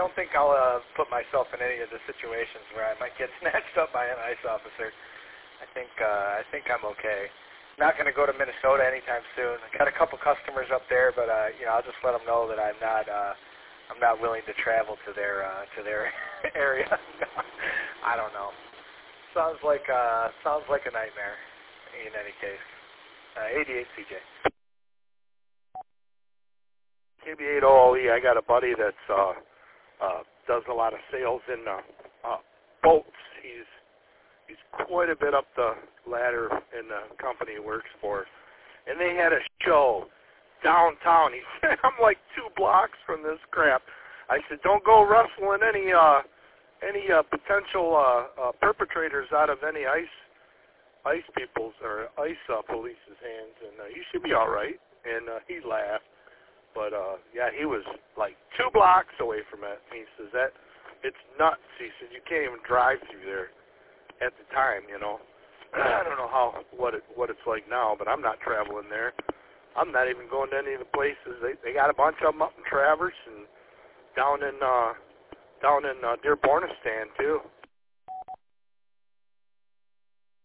don't think I'll put myself in any of the situations where I might get snatched up by an ICE officer. I think I'm okay. Not going to go to Minnesota anytime soon. I got a couple customers up there, but I'll just let them know that I'm not willing to travel to their area. I don't know. Sounds like a nightmare. In any case, 88 CJ. KB8OLE, I got a buddy that's does a lot of sales in boats. He's quite a bit up the ladder in the company he works for, and they had a show downtown. He said, "I'm like 2 blocks from this crap." I said, "Don't go rustling any potential perpetrators out of any ICE people's or ICE police's hands, and you should be all right." And he laughed. But, he was like 2 blocks away from it. And he says, it's nuts. He says, you can't even drive through there at the time, I don't know what it's like now, but I'm not traveling there. I'm not even going to any of the places. They got a bunch of them up in Traverse and down in Dearbornistan, too.